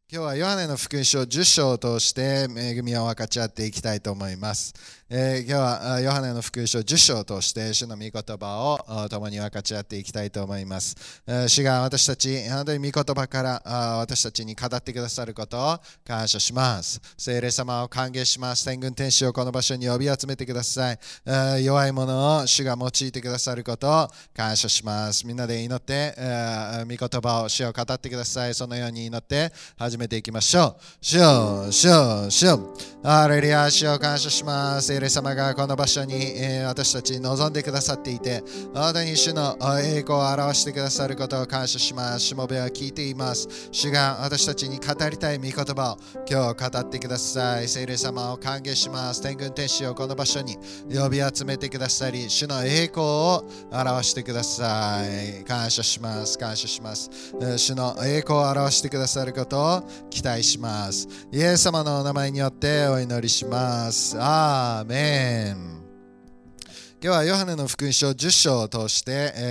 今日はヨハネの福音書10章を通して恵みを分かち合っていきたいと思います。今日はヨハネの福音書10章を通して主の御言葉を共に分かち合っていきたいと思います。主が私たち、本当に御言葉から私たちに語ってくださることを感謝します。聖霊様を歓迎します。天軍天使をこの場所に呼び集めてください。弱い者を主が用いてくださることを感謝します。みんなで祈って、御言葉を主を語ってください。そのように祈って始めていきましょう。主よ、主よ、主よ。ハレルヤ、主を感謝します。聖霊様がこの場所に、私たちに望んでくださっていて、本当に主の栄光を表してくださることを感謝します。しもべは聞いています。主が私たちに語りたい御言葉を今日語ってください。聖霊様を歓迎します。天軍天使をこの場所に呼び集めてくださり、主の栄光を表してください。感謝します。感謝します。主の栄光を表してくださることを期待します。イエス様のお名前によってお祈りします。アーメン。今日はヨハネの福音書10章を通して、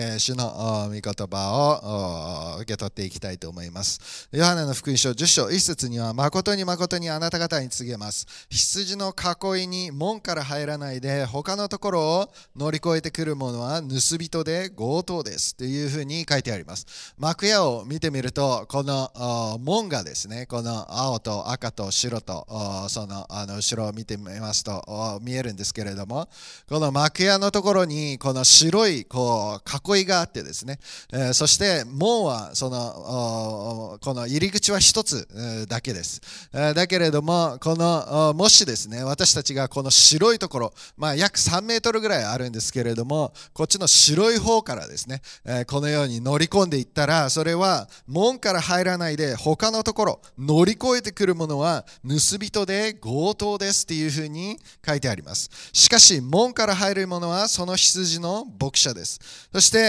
主の御言葉を受け取っていきたいと思います。ヨハネの福音書10章1節には、誠に誠にあなた方に告げます。羊の囲いに門から入らないで、他のところを乗り越えてくる者は盗人で強盗です。というふうに書いてあります。幕屋を見てみると、この門がですね、この青と赤と白と、その後ろを見てみますと見えるんですけれども、この幕屋のところにこの白い囲いがあってですね、そして門はこの入り口は一つだけです。だけれどももしですね、私たちがこの白いところ、約3メートルぐらいあるんですけれども、こっちの白い方からですね、このように乗り込んでいったら、それは門から入らないで他のところ乗り越えてくるものは盗人で強盗ですっていうふうに書いてあります。しかし門から入るものはその羊の牧者です。そして、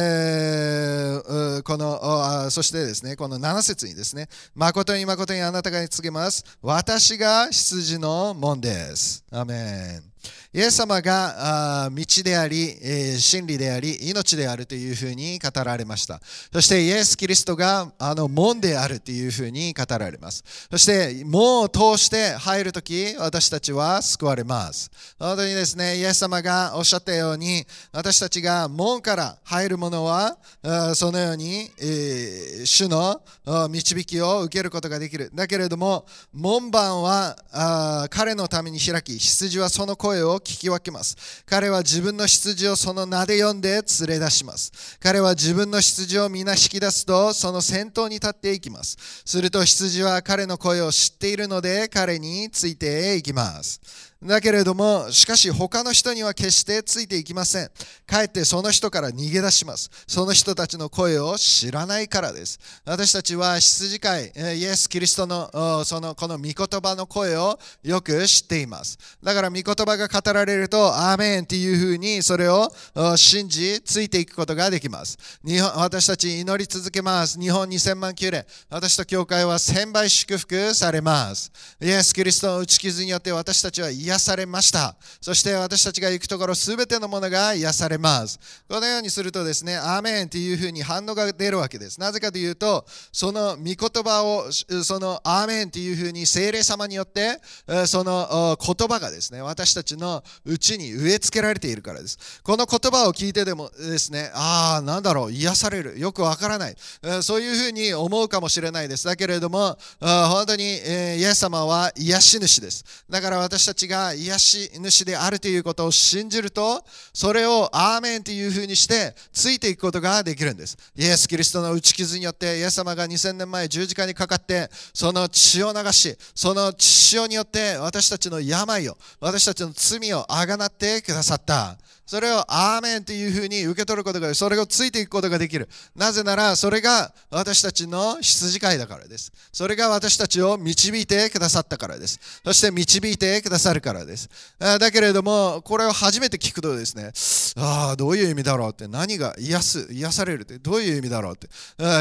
そしてですね、この7節にですね、誠に誠にあなたが告げます。私が羊の門です。アメン。イエス様が道であり、真理であり、命であるというふうに語られました。そしてイエス・キリストが門であるというふうに語られます。そして門を通して入るとき、私たちは救われます。本当にですね、イエス様がおっしゃったように、私たちが門から入るものはそのように、主の導きを受けることができる。だけれども、門番は彼のために開き、羊はその声を聞き分けます。彼は自分の羊をその名で呼んで連れ出します。彼は自分の羊を皆引き出すと、その先頭に立っていきます。すると羊は彼の声を知っているので、彼についていきます。だけれども、しかし他の人には決してついていきません。かえってその人から逃げ出します。その人たちの声を知らないからです。私たちは羊飼い、イエス・キリストのこの御言葉の声をよく知っています。だから御言葉が語られると、アーメンっていうふうにそれを信じ、ついていくことができます。私たち祈り続けます。日本2000万宮殿、私と教会は1000倍祝福されます。イエス・キリストの打ち傷によって私たちは癒されました。そして私たちが行くところすべてのものが癒されます。このようにするとですね、アーメンというふうに反応が出るわけです。なぜかというと、その御言葉をそのアーメンというふうに聖霊様によってその言葉がですね、私たちのうちに植え付けられているからです。この言葉を聞いてでもですね、なんだろう、癒される、よくわからない、そういうふうに思うかもしれないです。だけれども本当にイエス様は癒し主です。だから私たちが癒し主であるということを信じると、それをアーメンというふうにしてついていくことができるんです。イエス・キリストの打ち傷によって、イエス様が2000年前十字架にかかってその血を流し、その血潮によって私たちの病を、私たちの罪をあがなってくださった。それをアーメンというふうに受け取ることが、それをついていくことができる。なぜならそれが私たちの羊飼いだからです。それが私たちを導いてくださったからです。そして導いてくださるからです。だけれども、これを初めて聞くとですね、どういう意味だろうって、何が癒されるってどういう意味だろうって、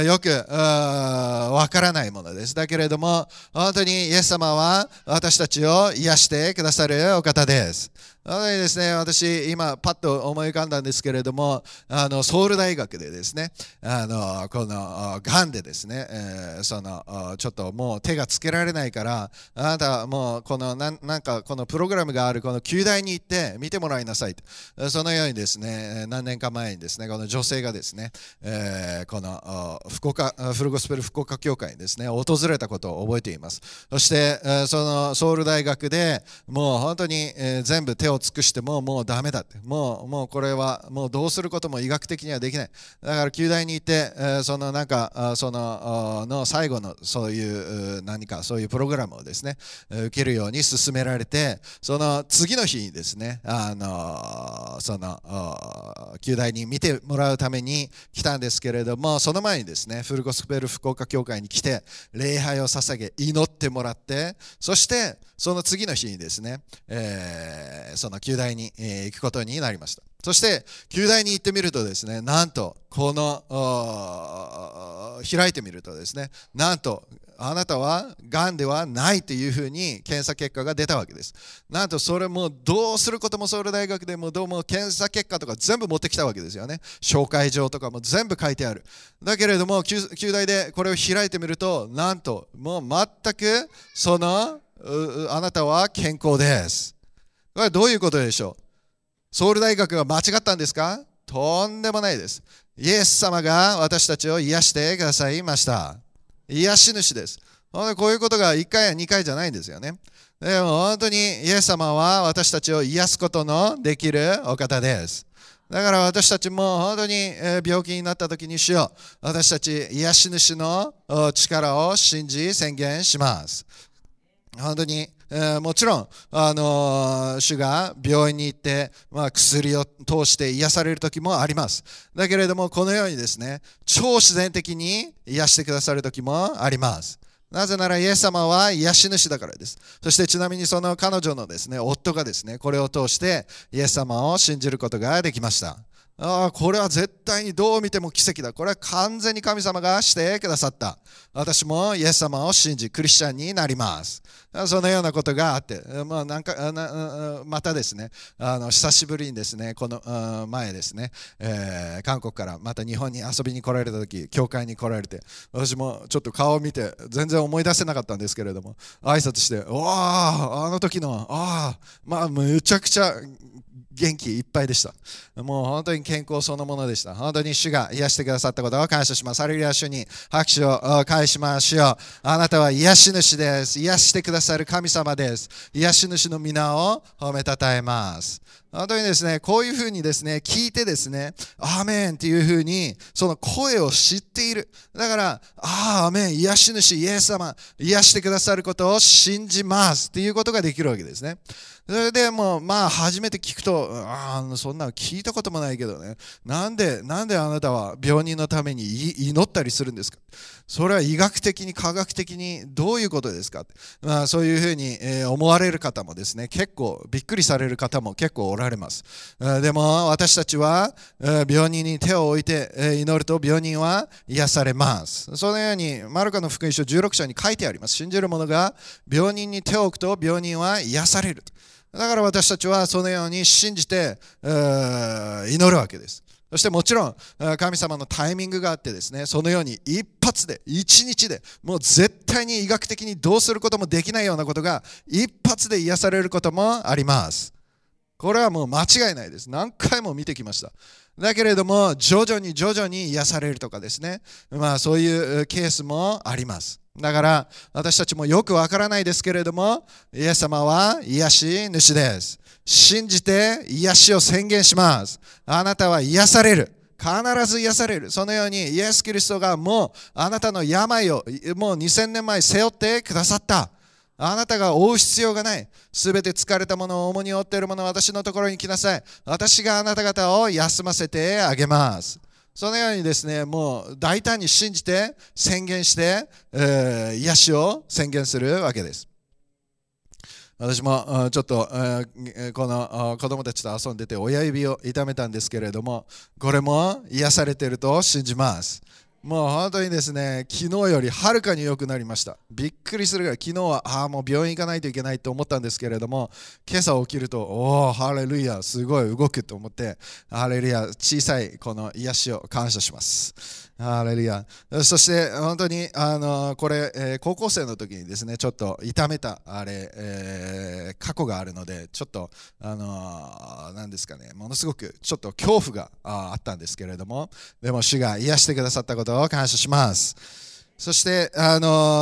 よくわからないものです。だけれども、本当にイエス様は私たちを癒してくださるお方です。 ですね、私、今、パッと思い浮かんだんですけれども、ソウル大学でですね、このがんでですね、ちょっともう手がつけられないから、あなたはもうなんかこのプログラムがあるこの旧大に行って見てもらいなさいと、そのようにですね、何年か前にですね、この女性がですね、このフルゴスペル福岡教会にですね、訪れたことを覚えています。そして、そのソウル大学でもう本当に、全部手を尽くしてもうダメだって、もうこれはもうどうすることも医学的にはできない。だから旧大に行って、の最後のそういう何かそういうプログラムをですね、受けるように勧められて、その次の日にですね、旧大に見てもらうために来たんですけれども、その前にですね、フルゴスペル福岡教会に来て礼拝を捧げ祈ってもらって、そしてその次の日にですね、その旧大に行くことになりました。そして旧大に行ってみるとですね、なんとこの開いてみるとですね、なんとあなたはがんではないというふうに検査結果が出たわけです。なんとそれもどうすることもソウル大学でもどうも検査結果とか全部持ってきたわけですよね。紹介状とかも全部書いてある。だけれども旧大でこれを開いてみると、なんともう全くあなたは健康です。これはどういうことでしょう。ソウル大学が間違ったんですか？とんでもないです。イエス様が私たちを癒してくださいました。癒し主です。こういうことが1回や2回じゃないんですよね。でも本当にイエス様は私たちを癒すことのできるお方です。だから私たちも本当に病気になった時に主よ、私たち癒し主の力を信じ宣言します。本当にもちろん、主が病院に行って、薬を通して癒される時もあります。だけれどもこのようにですね、超自然的に癒してくださる時もあります。なぜならイエス様は癒し主だからです。そしてちなみにその彼女のですね、夫がですね、これを通してイエス様を信じることができました。これは絶対にどう見ても奇跡だ。これは完全に神様がしてくださった。私もイエス様を信じクリスチャンになります。そのようなことがあって、またですね、久しぶりにですね、この前ですね、韓国からまた日本に遊びに来られた時、教会に来られて、私もちょっと顔を見て全然思い出せなかったんですけれども、挨拶して、あの時のめちゃくちゃ元気いっぱいでした。もう本当に健康そのものでした。本当に主が癒してくださったことを感謝します。ハレルヤ、主に拍手を返しましょう。あなたは癒し主です。癒してくださる神様です。癒し主の皆を褒めたたえます。本当にですね、こういうふうにですね、聞いてですね、アーメンっていうふうに、その声を知っている。だから、アーメン、癒し主、イエス様、癒してくださることを信じますっていうことができるわけですね。それでも初めて聞くと、そんなの聞いたこともないけどね、なんであなたは病人のために祈ったりするんですか？それは医学的に科学的にどういうことですか？そういうふうに思われる方もですね、結構びっくりされる方も結構おられます。でも私たちは病人に手を置いて祈ると病人は癒されます。そのようにマルコの福音書16章に書いてあります。信じる者が病人に手を置くと病人は癒される。だから私たちはそのように信じて祈るわけです。そしてもちろん神様のタイミングがあってですね、そのように一発で一日でもう絶対に医学的にどうすることもできないようなことが一発で癒されることもあります。これはもう間違いないです。何回も見てきました。だけれども徐々に癒されるとかですね、そういうケースもあります。だから私たちもよくわからないですけれども、イエス様は癒し主です。信じて癒しを宣言します。あなたは癒される。必ず癒される。そのようにイエス・キリストがもうあなたの病をもう2000年前背負ってくださった。あなたが負う必要がない。すべて疲れたものを重荷を負っているもの、私のところに来なさい。私があなた方を休ませてあげます。そのようにですね、もう大胆に信じて宣言して、癒しを宣言するわけです。私もちょっとこの子供たちと遊んでて親指を痛めたんですけれども、これも癒されていると信じます。 もう本当にですね、昨日よりはるかに良くなりました。びっくりするぐらい、昨日はもう病院行かないといけないと思ったんですけれども、今朝起きると、おー、ハレルヤ、すごい動くと思って、ハレルヤ、小さいこの癒しを感謝します。ハレルヤ。そして本当にこれ、高校生の時にですね、ちょっと痛めた過去があるので、ちょっとなんですかね、ものすごくちょっと恐怖があったんですけれども、でも主が癒してくださったことを感謝します。そして、こ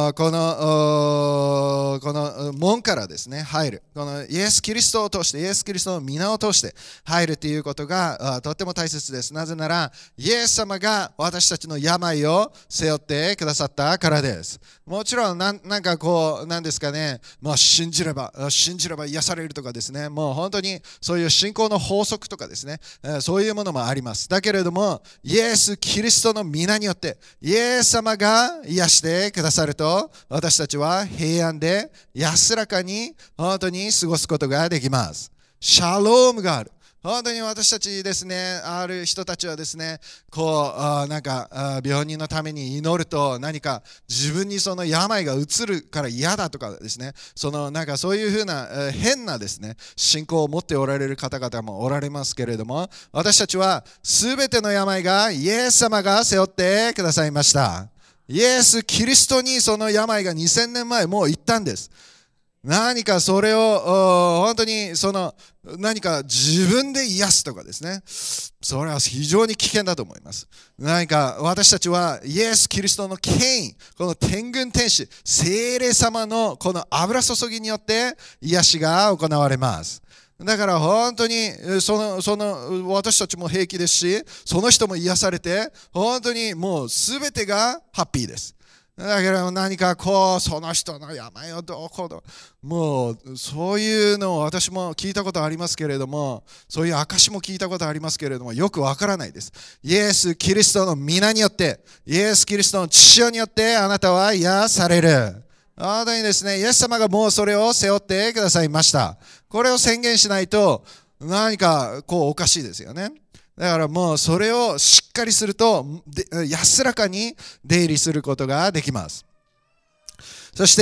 の門からですね、入る。このイエス・キリストを通して、イエス・キリストの皆を通して入るということがとっても大切です。なぜなら、イエス様が私たちの病を背負ってくださったからです。もちろん、なんかこう、なんですかね、信じれば癒されるとかですね、もう本当にそういう信仰の法則とかですね、そういうものもあります。だけれども、イエス・キリストの皆によって、イエス様が癒してくださると、私たちは平安で安らかに本当に過ごすことができます。シャロームがある。本当に私たちですね、ある人たちはですね、こうなんか病人のために祈ると、何か自分にその病が移るから嫌だとかですね、なんかそういうふうな変なですね、信仰を持っておられる方々もおられますけれども、私たちは全ての病がイエス様が背負ってくださいました。イエス・キリストにその病が2000年前もう行ったんです。何かそれを本当に何か自分で癒すとかですね、それは非常に危険だと思います。何か私たちはイエス・キリストの権威、この天軍天使、聖霊様のこの油注ぎによって癒しが行われます。だから本当に私たちも平気ですし、その人も癒されて、本当にもう全てがハッピーです。だけど何かその人の病をどうこうと、もうそういうのを私も聞いたことありますけれども、そういう証も聞いたことありますけれども、よくわからないです。イエス・キリストの皆によって、イエス・キリストの血潮によってあなたは癒される。本当にですね、イエス様がもうそれを背負ってくださいました。これを宣言しないと何かおかしいですよね。だからもうそれをしっかりすると安らかに出入りすることができます。そして、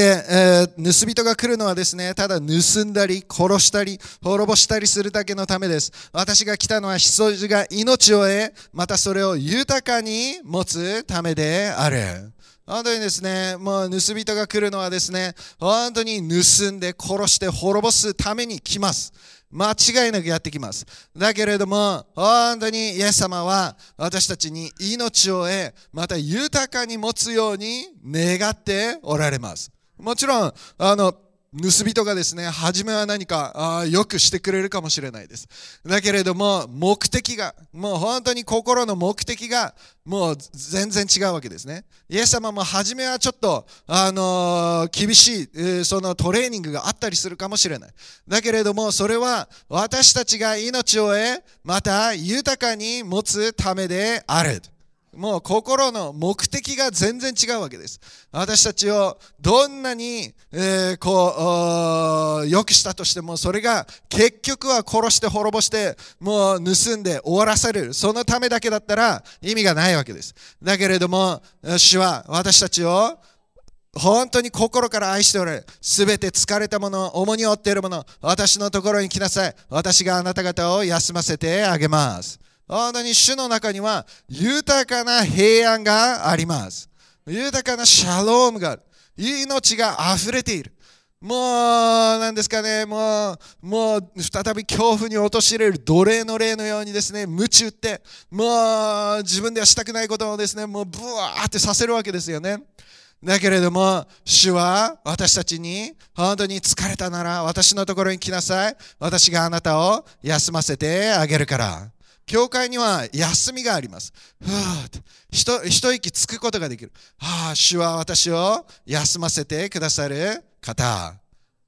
盗人が来るのはですね、ただ盗んだり殺したり滅ぼしたりするだけのためです。私が来たのは羊が命を得、またそれを豊かに持つためである。本当にですね、もう盗人が来るのはですね、本当に盗んで殺して滅ぼすために来ます。間違いなくやってきます。だけれども、本当にイエス様は私たちに命を得、また豊かに持つように願っておられます。もちろん、盗人がですね、初めは何かよくしてくれるかもしれないです。だけれども、目的が、もう本当に心の目的が、もう全然違うわけですね。イエス様も初めはちょっと、厳しい、そのトレーニングがあったりするかもしれない。だけれども、それは私たちが命を得、また豊かに持つためである。もう心の目的が全然違うわけです。私たちをどんなに、良くしたとしても、それが結局は殺して滅ぼして、もう盗んで終わらせる。そのためだけだったら意味がないわけです。だけれども、主は私たちを本当に心から愛しておられる。すべて疲れたもの、重荷を負っているもの、私のところに来なさい。私があなた方を休ませてあげます。本当に主の中には豊かな平安があります。豊かなシャロームがある。命が溢れている。もう何ですかね、もう再び恐怖に陥れる奴隷の霊のようにですね、鞭打って、もう自分ではしたくないことをですね、もうブワーってさせるわけですよね。だけれども、主は私たちに本当に疲れたなら私のところに来なさい。私があなたを休ませてあげるから。教会には休みがあります。一息つくことができる。主は私を休ませてくださる方。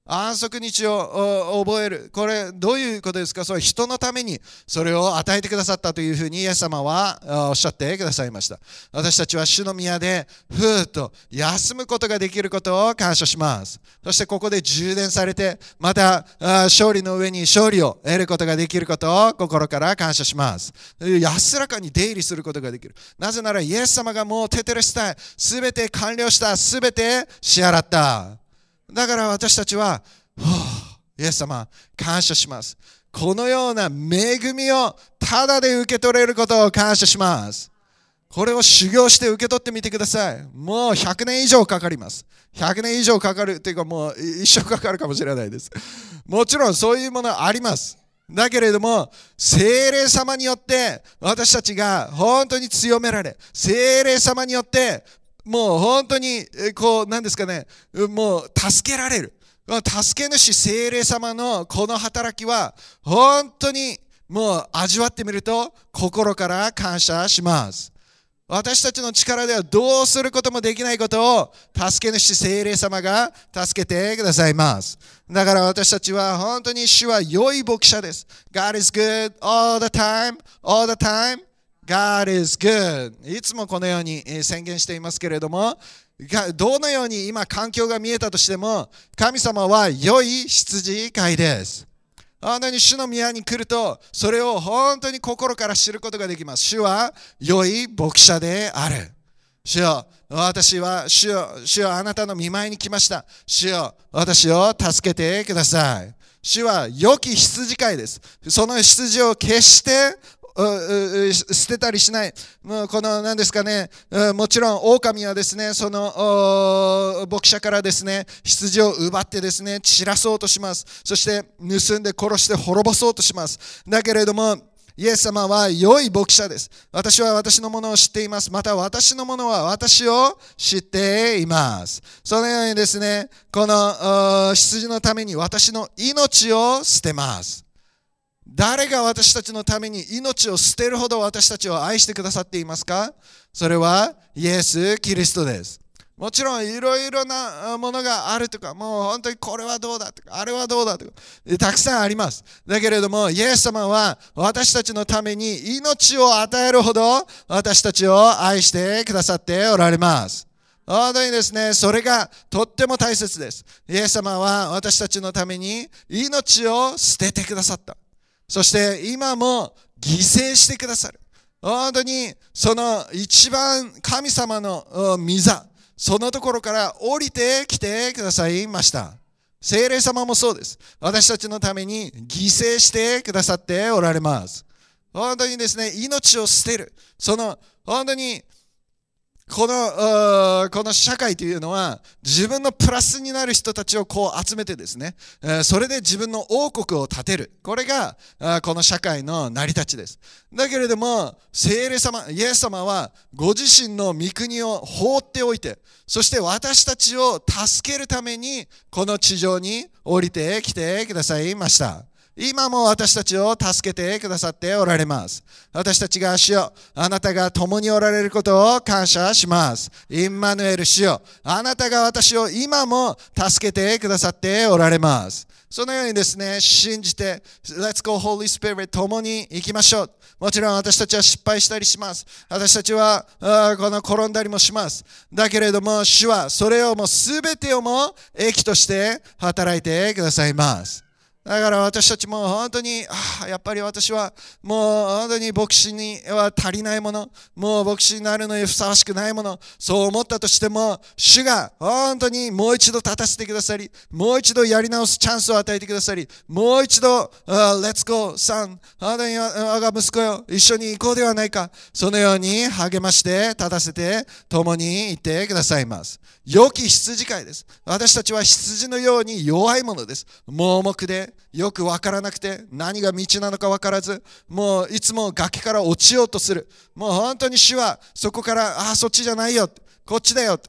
安息日を覚える。これどういうことですか？それ人のためにそれを与えてくださったというふうにイエス様はおっしゃってくださいました。私たちは主の宮でふーっと休むことができることを感謝します。そしてここで充電されて、また勝利の上に勝利を得ることができることを心から感謝します。安らかに出入りすることができる。なぜならイエス様がもうテテレスタイ、すべて完了した、すべて支払った。だから私たちは、イエス様、感謝します。このような恵みをただで受け取れることを感謝します。これを修行して受け取ってみてください。もう100年以上かかります。100年以上かかるというか、もう一生かかるかもしれないです。もちろんそういうものあります。だけれども、聖霊様によって私たちが本当に強められ、聖霊様によってもう本当に何ですかね、もう助けられる。助け主聖霊様のこの働きは本当にもう味わってみると心から感謝します。私たちの力ではどうすることもできないことを助け主聖霊様が助けてくださいます。だから私たちは本当に主は良い牧者です。God is good all the time, all the time.God is good. いつもこのように宣言していますけれども、どのように今環境が見えたとしても、神様は良い羊飼いです。本当に主の宮に来ると、それを本当に心から知ることができます。主は良い牧者である。主よ、主よ、あなたの御前に来ました。主よ、私を助けてください。主は良き羊飼いです。その羊を決して捨てたりしない。もうこの何ですかね、もちろん狼はですね、その牧者からですね、羊を奪ってですね、散らそうとします。そして盗んで殺して滅ぼそうとします。だけれどもイエス様は良い牧者です。私は私のものを知っています。また私のものは私を知っています。そのようにですね、この羊のために私の命を捨てます。誰が私たちのために命を捨てるほど私たちを愛してくださっていますか？それはイエス・キリストです。もちろんいろいろなものがあるとか、もう本当にこれはどうだとか、あれはどうだとか、たくさんあります。だけれどもイエス様は私たちのために命を与えるほど私たちを愛してくださっておられます。本当にですね、それがとっても大切です。イエス様は私たちのために命を捨ててくださった。そして今も犠牲してくださる。本当にその一番神様の御座、そのところから降りてきてくださいました。聖霊様もそうです。私たちのために犠牲してくださっておられます。本当にですね、命を捨てる。その本当にこの社会というのは自分のプラスになる人たちをこう集めてですね、それで自分の王国を建てる。これがこの社会の成り立ちです。だけれども聖霊様、イエス様はご自身の御国を放っておいて、そして私たちを助けるためにこの地上に降りてきてくださいました。今も私たちを助けてくださっておられます。私たちが主よ、あなたが共におられることを感謝します。インマヌエル主よ、あなたが私を今も助けてくださっておられます。そのようにですね、信じて Let's go Holy Spirit 共に行きましょう。もちろん私たちは失敗したりします。私たちはこの転んだりもします。だけれども主はそれをもう全てをも益として働いてくださいます。だから私たちも本当にやっぱり私はもう本当に牧師には足りないもの、もう牧師になるのにふさわしくないもの、そう思ったとしても主が本当にもう一度立たせてくださり、もう一度やり直すチャンスを与えてくださり、もう一度Let's go son、本当に我が息子よ、一緒に行こうではないか、そのように励まして立たせて共に行ってくださいます。良き羊飼いです。私たちは羊のように弱いものです。盲目でよく分からなくて、何が道なのか分からず、もういつも崖から落ちようとする。もう本当に主はそこからそっちじゃないよ、こっちだよ、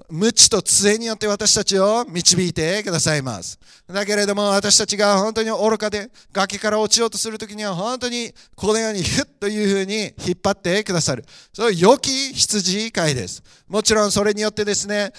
無知と杖によって私たちを導いてくださいます。だけれども私たちが本当に愚かで崖から落ちようとするときには本当にこのようにヒュッというふうに引っ張ってくださる。それ良き羊飼いです。もちろんそれによってですね、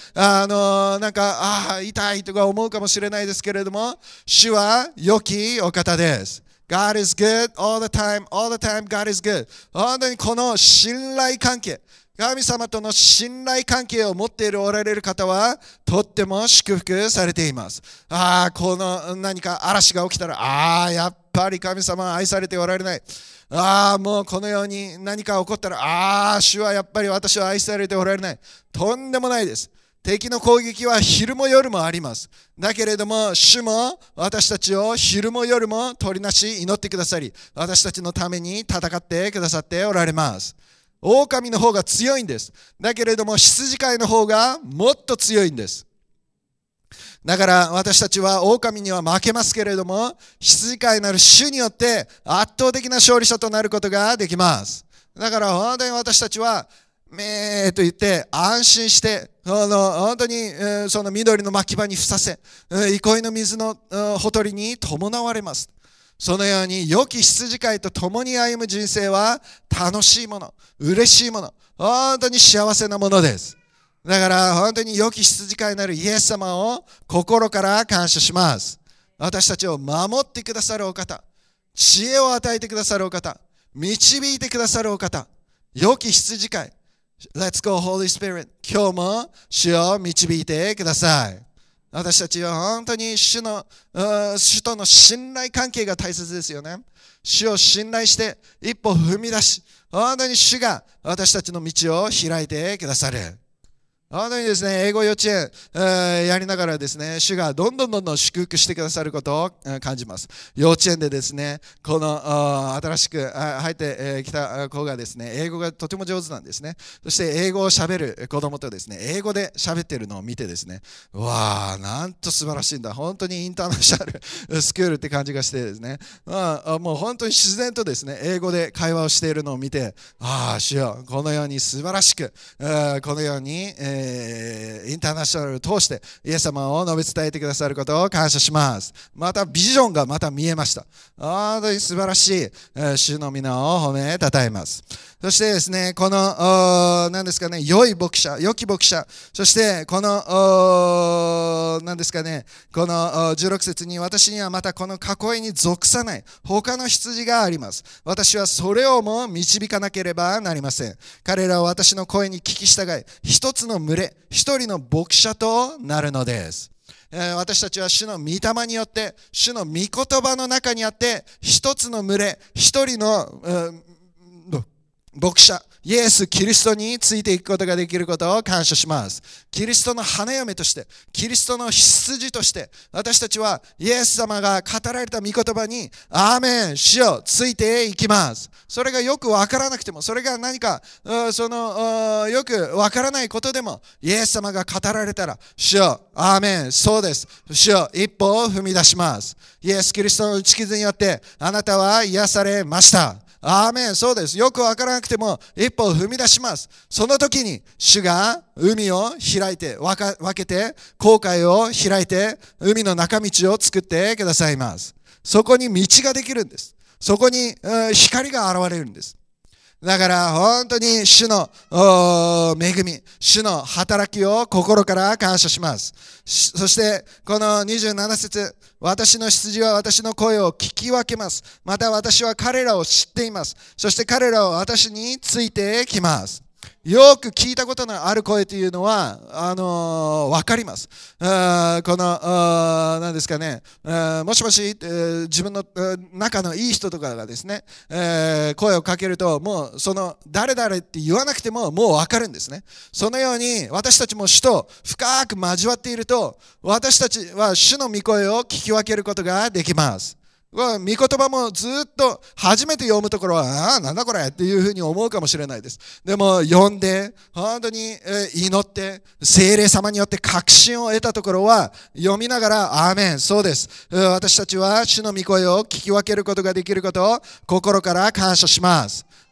痛いとか思うかもしれないですけれども、主は良きお方です。God is good all the time God is good。 本当にこの信頼関係、神様との信頼関係を持っておられる方はとっても祝福されています。この何か嵐が起きたら、やっぱり神様は愛されておられない。もうこのように何か起こったら、主はやっぱり私は愛されておられない。とんでもないです。敵の攻撃は昼も夜もあります。だけれども主も私たちを昼も夜も取りなし祈ってくださり、私たちのために戦ってくださっておられます。狼の方が強いんです。だけれども羊飼いの方がもっと強いんです。だから私たちは狼には負けますけれども、羊飼いなる主によって圧倒的な勝利者となることができます。だから本当に私たちはめーと言って安心して本当にその緑の牧場にふさせ、憩いの水のほとりに伴われます。そのように良き羊飼いと共に歩む人生は楽しいもの、嬉しいもの、本当に幸せなものです。だから本当に良き羊飼いなるイエス様を心から感謝します。私たちを守ってくださるお方、知恵を与えてくださるお方、導いてくださるお方、良き羊飼い。Let's go Holy Spirit。 今日も主を導いてください。私たちは本当に主との信頼関係が大切ですよね。主を信頼して一歩踏み出し、本当に主が私たちの道を開いてくださる。本当にですね、英語幼稚園、やりながらですね、主がどんどん祝福してくださることを感じます。幼稚園でですね、この新しく入ってきた子がですね、英語がとても上手なんですね。そして英語をしゃべる子供とですね、英語でしゃべってるのを見てですね、わー、なんと素晴らしいんだ。本当にインターナショナルスクールって感じがしてですね、もう本当に自然とですね、英語で会話をしているのを見て、主よ、このように素晴らしく、このように、インターナショナルを通してイエス様を述べ伝えてくださることを感謝します。またビジョンがまた見えました。本当に素晴らしい、主の皆を褒めたたえます。そしてですね、この何ですかね、良き牧者、そしてこの何ですかね、この16節に、私にはまたこの囲いに属さない他の羊があります。私はそれをも導かなければなりません。彼らは私の声に聞き従い、一つの群れ、一人の牧者となるのです。私たちは主の御霊によって、主の御言葉の中にあって、一つの群れ、一人の牧者、イエス・キリストについていくことができることを感謝します。キリストの花嫁として、キリストの羊として、私たちはイエス様が語られた御言葉に、アーメン、主よ、ついていきます。それがよくわからなくても、それが何かよくわからないことでも、イエス様が語られたら、主よ、アーメン、そうです。主よ、一歩を踏み出します。イエス・キリストの打ち傷によって、あなたは癒されました。アーメン、そうです。よくわからなくても一歩を踏み出します。その時に主が海を開いて分けて、航海を開いて海の中道を作ってくださいます。そこに道ができるんです。そこに光が現れるんです。だから本当に主の恵み、主の働きを心から感謝します。そしてこの27節、私の羊は私の声を聞き分けます。また私は彼らを知っています。そして彼らは私についてきます。よく聞いたことのある声というのは分かります。この何ですかね、もしもし、自分の仲のいい人とかがですね、声をかけると、もうその誰々って言わなくてももう分かるんですね。そのように私たちも主と深く交わっていると、私たちは主の御声を聞き分けることができます。御言葉もずっと初めて読むところは、なんだこれっていうふうに思うかもしれないです。でも読んで、本当に祈って、聖霊様によって確信を得たところは、読みながら、アーメン、そうです。私たちは主の御声を聞き分けることができることを心から感謝します。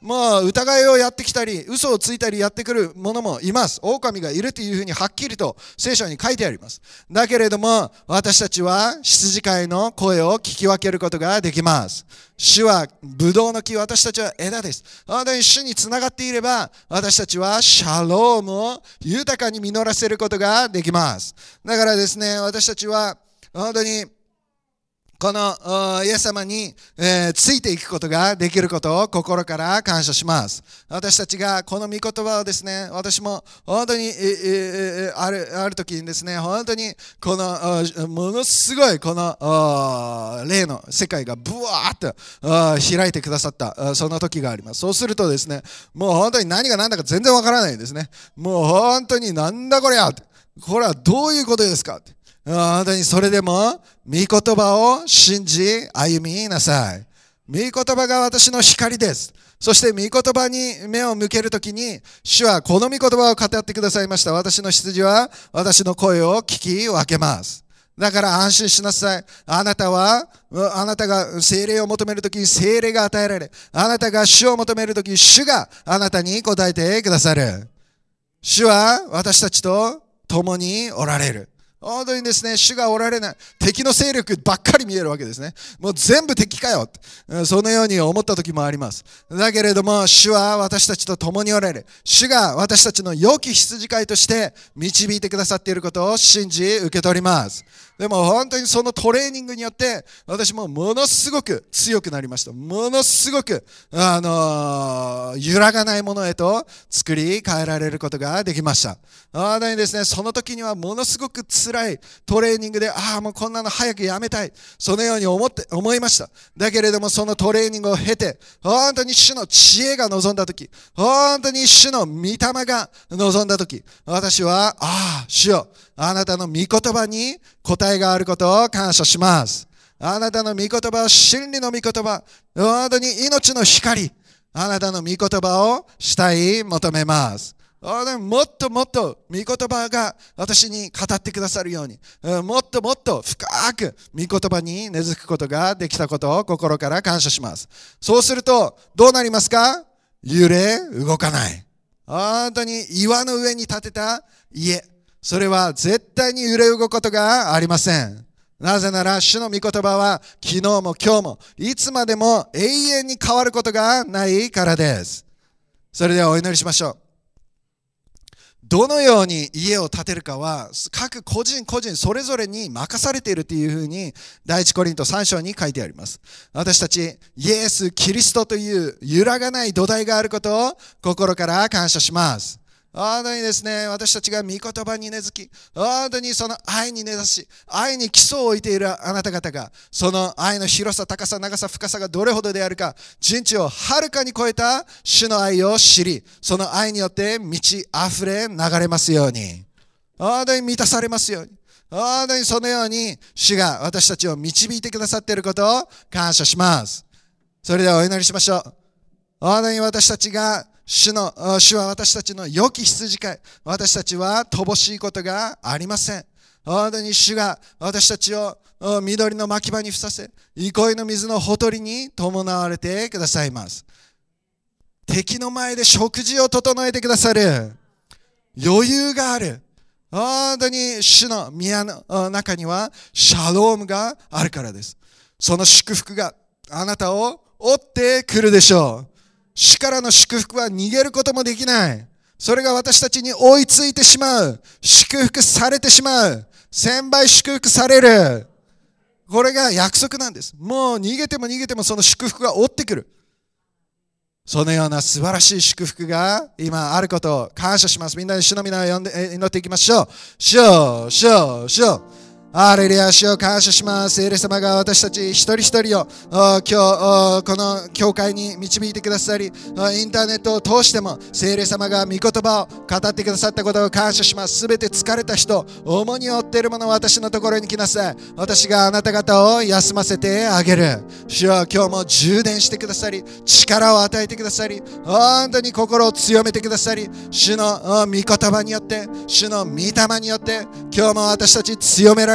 もう疑いをやってきたり、嘘をついたりやってくる者もいます。狼がいるというふうにはっきりと聖書に書いてあります。だけれども、私たちは羊飼いの声を聞き分けることができます。主はブドウの木、私たちは枝です。本当に主につながっていれば、私たちはシャロームを豊かに実らせることができます。だからですね、私たちは本当にこのイエス様に、ついていくことができることを心から感謝します。私たちがこの御言葉をですね、私も本当に、ある時にですね、本当にこのものすごいこの霊の世界がブワーッと開いてくださったその時があります。そうするとですね、もう本当に何が何だか全然わからないんですね。もう本当になんだこれや、これはどういうことですかって。本当にそれでも御言葉を信じ歩みなさい。御言葉が私の光です。そして御言葉に目を向けるときに、主はこの御言葉を語ってくださいました。私の羊は私の声を聞き分けます。だから安心しなさい。あなたが聖霊を求めるときに聖霊が与えられ、あなたが主を求めるときに主があなたに答えてくださる。主は私たちと共におられる。本当にですね、主がおられない。敵の勢力ばっかり見えるわけですね。もう全部敵かよ。そのように思った時もあります。だけれども、主は私たちと共におられる。主が私たちの良き羊飼いとして導いてくださっていることを信じ受け取ります。でも本当にそのトレーニングによって、私もものすごく強くなりました。ものすごく、揺らがないものへと作り変えられることができました。本当にですね、その時にはものすごく辛いトレーニングで、もうこんなの早くやめたい。そのように思いました。だけれども、そのトレーニングを経て、本当に主の知恵が望んだ時、本当に主の御霊が望んだ時、私は、主よ、あなたの御言葉に答えがあることを感謝します。あなたの御言葉は真理の御言葉、本当に命の光、あなたの御言葉をしたい求めます。もっともっと御言葉が私に語ってくださるように、もっともっと深く御言葉に根付くことができたことを心から感謝します。そうするとどうなりますか？揺れ動かない。本当に岩の上に建てた家、それは絶対に揺れ動くことがありません。なぜなら主の御言葉は昨日も今日もいつまでも永遠に変わることがないからです。それではお祈りしましょう。どのように家を建てるかは各個人個人それぞれに任されているというふうに第一コリント3章に書いてあります。私たちイエス・キリストという揺らがない土台があることを心から感謝します。本当にですね、私たちが御言葉に根付き、本当にその愛に根ざし、愛に基礎を置いているあなた方が、その愛の広さ、高さ、長さ、深さがどれほどであるか、人知をはるかに超えた主の愛を知り、その愛によって満ち溢れ流れますように、本当に満たされますように、本当にそのように主が私たちを導いてくださっていることを感謝します。それではお祈りしましょう。本当に私たちが主は私たちの良き羊飼い。私たちは乏しいことがありません。本当に主が私たちを緑の牧場にふさせ、憩いの水のほとりに伴われてくださいます。敵の前で食事を整えてくださる余裕がある。本当に主の宮の中にはシャロームがあるからです。その祝福があなたを追ってくるでしょう。主からの祝福は逃げることもできない。それが私たちに追いついてしまう。祝福されてしまう。1000倍祝福される。これが約束なんです。もう逃げても逃げてもその祝福が追ってくる。そのような素晴らしい祝福が今あることを感謝します。みんなで主の皆を祈っていきましょう。主よ、主よ、主よ。ハレルヤ、主を感謝します。聖霊様が私たち一人一人を今日この教会に導いてくださり、インターネットを通しても聖霊様が御言葉を語ってくださったことを感謝します。すべて疲れた人、重荷を負っている者は私のところに来なさい。私があなた方を休ませてあげる。主よ、今日も充電してくださり、力を与えてくださり、本当に心を強めてくださり、主の御言葉によって、主の御霊によって、今日も私たち強められ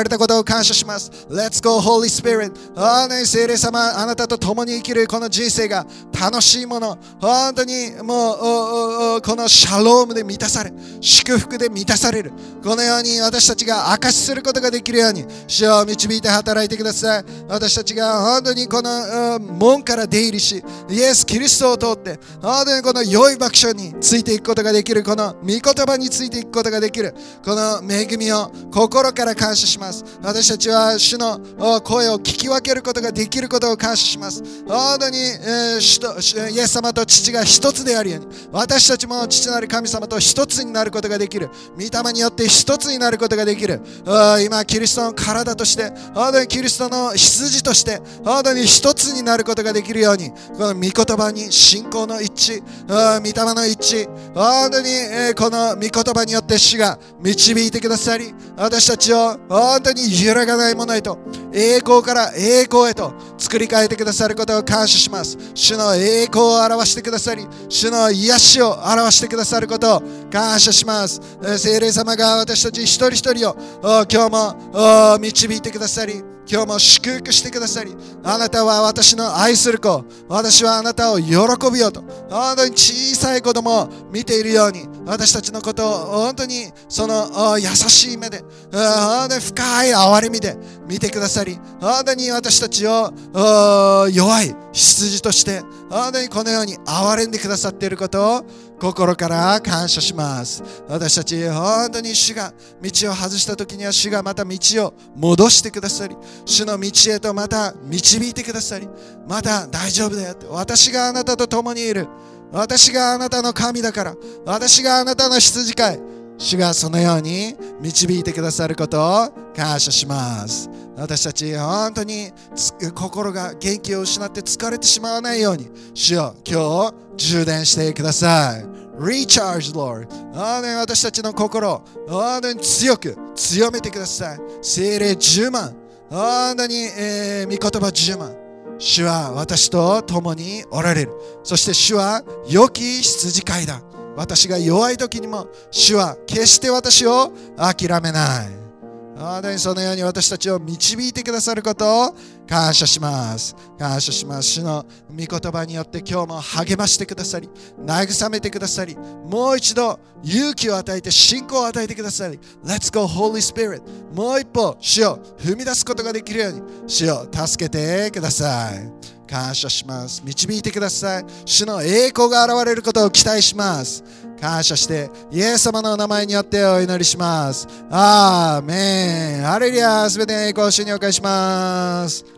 れたことを感謝します。Let's go, Holy Spirit。聖霊様、あなたと共に生きるこの人生が楽しいもの、本当にもうこのシャロームで満たされ、祝福で満たされる。このように私たちが証しすることができるように、主を導いて働いてください。私たちが本当にこの門から出入りし、イエス・キリストを通って、本当にこの良い爆笑についていくことができる、この御言葉についていくことができる、この恵みを心から感謝します。私たちは主の声を聞き分けることができることを感謝します。本当に、イエス様と父が一つであるように、私たちも父なる神様と一つになることができる。御霊によって一つになることができる。今、キリストの体として、本当にキリストの羊として、本当に一つになることができるように、この御言葉に信仰の一致、御霊の一致、本当に、この御言葉によって主が導いてくださり、私たちを本当に揺らがないものへと、栄光から栄光へと作り変えてくださることを感謝します。主の栄光を表してくださり、主の癒しを表してくださることを感謝します。聖霊様が私たち一人一人を今日も導いてくださり、今日も祝福してくださり、あなたは私の愛する子、私はあなたを喜ぶよと、本当に小さい子供を見ているように、私たちのことを本当にその優しい目で、本当に深い憐れみで見てくださり、本当に私たちを弱い羊として本当にこのように憐れんでくださっていることを心から感謝します。私たち本当に主が道を外した時には主がまた道を戻してくださり、主の道へとまた導いてくださり、また大丈夫だよって、私があなたと共にいる、私があなたの神だから、私があなたの羊飼い、主がそのように導いてくださることを感謝します。私たち本当に心が元気を失って疲れてしまわないように、主よ今日充電してください。Recharge, Lord。私たちの心を本当に強く強めてください。聖霊10万、本当に、御言葉10万。主は私と共におられる。そして主は良き羊飼いだ。私が弱い時にも主は決して私を諦めない。本当にそのように私たちを導いてくださることを感謝します。感謝します。主の御言葉によって今日も励ましてくださり、慰めてくださり、もう一度勇気を与えて信仰を与えてくださり、Let's go Holy Spirit。もう一歩主を踏み出すことができるように主を助けてください。感謝します。導いてください。主の栄光が現れることを期待します。感謝してイエス様の名前によってお祈りします。アーメン。ハレルヤ。すべての栄光を主にお返しします。